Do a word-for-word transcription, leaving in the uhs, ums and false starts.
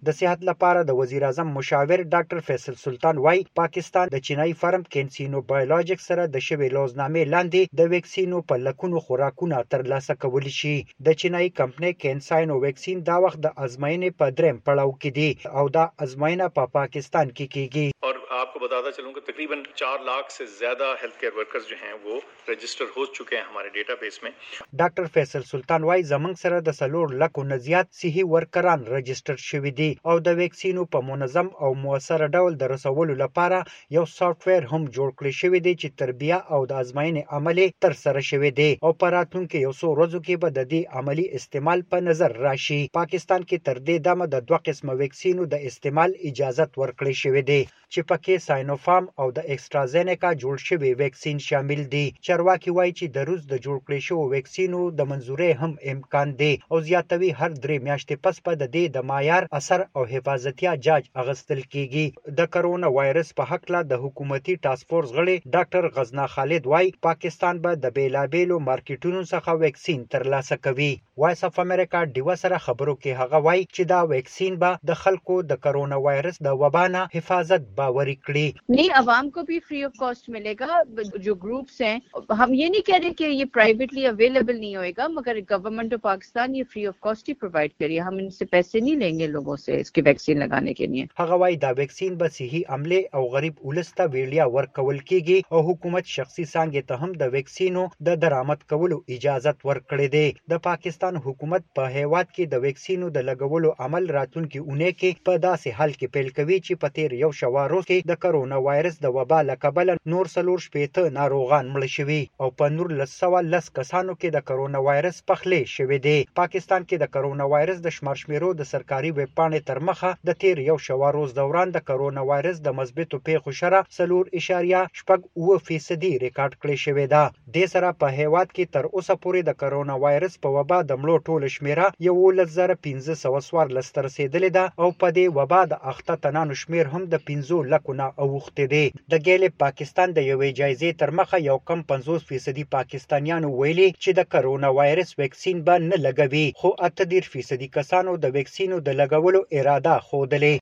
د صحت لپاره د وزیر اعظم مشاور ډاکټر فیصل سلطان وايي پاکستان د چینایي فرم کینسینو بایولوژیک سره د شوی لوزنامې لاندې د ویکسینو په لکونو خوراکونه ترلاسه کولی شي. د چینایي کمپنۍ کینساینو ویکسین دا وخت د ازموینې په دریم پړاو کې دی او دا ازموینه په پاکستان کې کیږي. और आपको बताता चलूं कि तकरीबन चार लाख से ज्यादा हेल्थ केयर वर्कर्स जो हैं वो रजिस्टर हो चुके हैं हमारे डेटाबेस में. ډاکټر فیصل سلطان وايي زمنګ سره د سلور لکو نه زیات صحي ورکران رجسټر شوي دي او د ویکسینو په منظم او موثر ډول د رسولو لپاره یو سافټویر هم جوړ کړی شوی دی چې تربیه او د ازموینې عملي تر سره شوی دی او په راتلونکي یو څو ورځو کې به د دې عملي استعمال په نظر راشي. پاکستان کې تر دې دمه د دوه قسمه ویکسینو د استعمال اجازه ورکړی شوی دی چې پکې ساینوفارم او د ایکسترازینیکا جوړ شوی ویکسین شامل دي. چارواکي وایي چې د روس د جوړ کړی شوی ویکسینو د منظوري هم امکان دی او زیاتوي هر درې میاشتې پس په د دې د معیار اثر او حفاظتیا جاج اغستل کیږي. د کرونا وایرس په حق لا د حکومتي ټاسک فورس غړي ډاکټر غزنا خالد وایي پاکستان به د بیلابیلو مارکیټونو څخه ویکسین ترلاسه کوي. وایس اف امریکا ډیو سره خبرو کې هغه وایي چې دا ویکسین به د خلکو د کرونا وایرس د وبا نه حفاظت باوري کړي. नहीं, आवाम को भी फ्री ऑफ कॉस्ट मिलेगा. जो ग्रुप्स हैं हम ये नहीं कह रहे कि ये प्राइवेटली अवेलेबल नहीं होएगा, मगर गवर्नमेंट ऑफ पाकिस्तान ये फ्री ऑफ कॉस्ट ही प्रोवाइड करिए. हम इनसे पैसे नहीं लेंगे लोगों से इसकी वैक्सीन लगाने के लिए. هغه وايي دا ویکسین به صحي عمله او غریب ولسته ویلیا ورکول کیږي او حکومت شخصي څنګه ته هم د ویکسینو د درآمد کولو اجازه ورکړي دي. د پاکستان حکومت په هیواد کې د ویکسینو د لګولو عمل راتلونکي اونۍ کې په داسې حال کې پیل کوي چې په تیر یو شوارو کې د کرونا وایرس د وبا له کبله نور څلور شپېته ناروغان مړه شوي او په نور لس سوه لس کسانو کې د کرونا وایرس پخلی شوی دی. پاکستان کې د کرونا وایرس د شمار شمیرو د سرکاري ویب پاڼې تر مخه د تیر یو شوا روز دوران د کرونا وایرس د مثبتو پیښو شره څلور اشاریه شپږ اوه فیصدي ریکارډ کړی شوی ده. دې سره په هیواد کې تر اوسه پورې د کرونا وایرس په وبا د مړو ټوله شمیره یولس زره پنځه سوه څوارلس ته رسېدلې ده او په دې وبا د اخته تنانو شمیر هم د پنځو لکو نه اوښتی دی. د ګیلې پاکستان د یوې جایزې تر مخه یو کم پنځوس فیصدي پاکستانیانو ویلي چې د کرونا وایرس ویکسین به نه لګوي، خو اته دېرش فیصدي کسانو د ویکسینو د لګولو اراده ښودلې.